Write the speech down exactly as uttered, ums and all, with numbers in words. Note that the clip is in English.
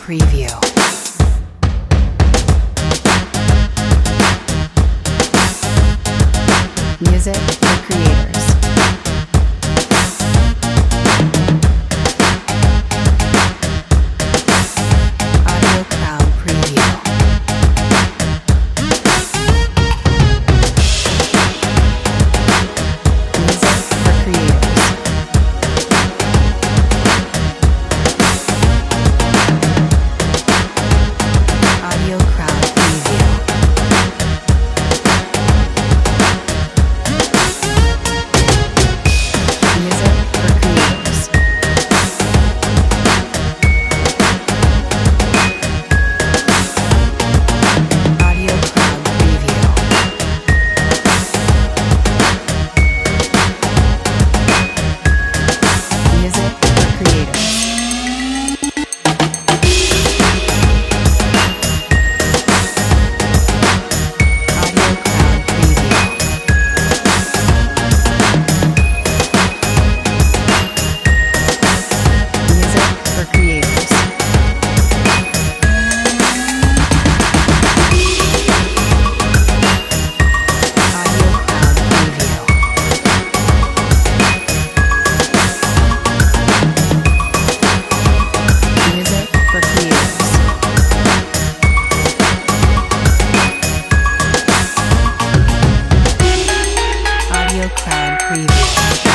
Preview. Music for creators. Audio Crowd Preview. Music for creators. Audio Crowd Preview. Music for creators. Audio Crowd Preview. Music for creators. Audio Crowd Preview. Music for creators. Audio Crowd Preview. Music for creators. Audio Crowd Preview.